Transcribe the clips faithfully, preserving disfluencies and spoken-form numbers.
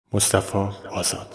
مصطفی آزاد.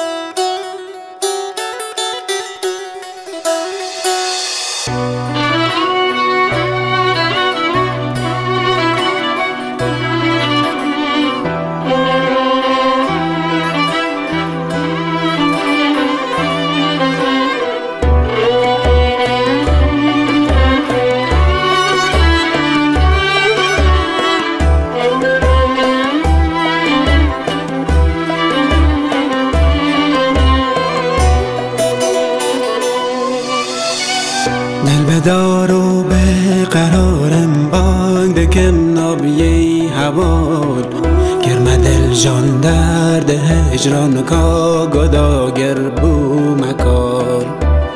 دل بدار و به قرارم بانگ دکم نابیه هواد گرم دل جان درد هجران کا گداگر بو مکار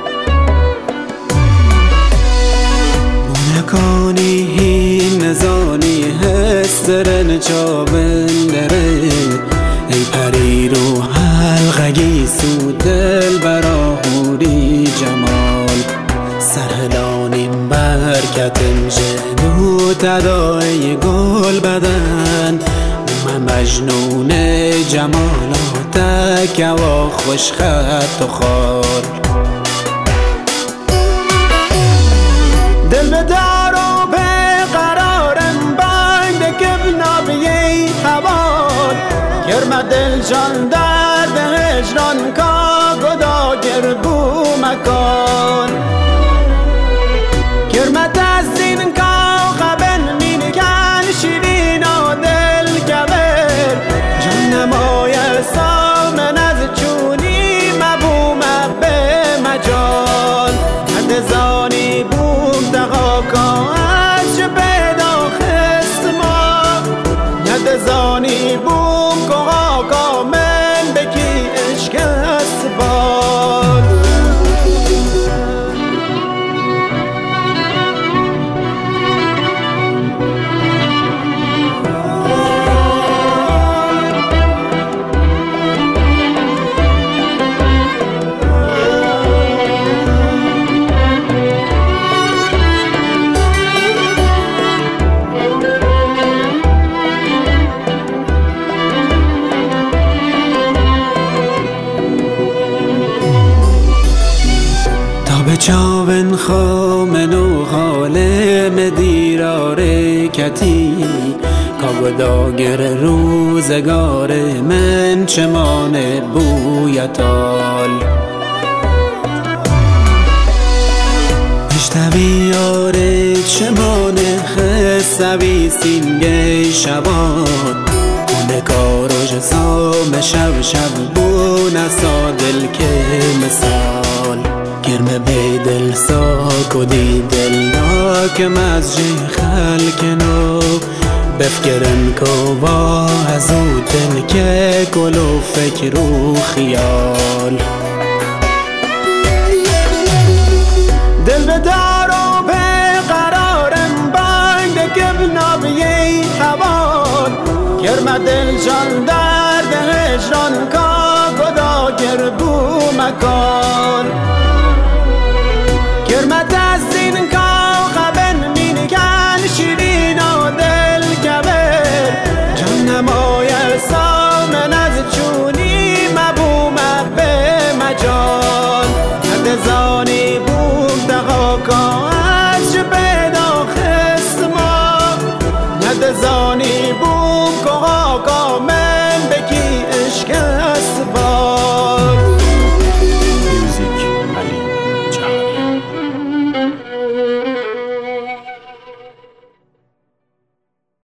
بونکانی هین نزانی هسترن چابندره ای پری رو حلقگی سو دل براهوری جمال سرهلانیم برکتم جنو تدای گل بدن من مجنون جمالاتک و خوش خط و خال دل بدار و به قرارم بند دکم نابیه هوال گرم دل جان درد هجران کا گداگر بو مکان گرمت از این کاغبن می نگن شیرین و دل کبر جان نمای سامن از چونی مبوم به مجال ندزانی بوم دقاقا از چه پیدا خست ما ندزانی بوم کاقا من بکی عشق است باد به چاون خامن و خالم دیراره کتی کابداگر روزگار من چمان بویتال پشتوی یاره چمان خستوی سینگه شبان کنه کاروش سام شب شب بو نسا دل که مثال گرم به دل ساک و دی دل ناکم از جی خلق نو بفکرن کو از او دل که گل و فکر و خیال دل بدار و به قرارم بانگ دکم نابیه هوال گرم دل جان درد هجران کا گداگر بو مکان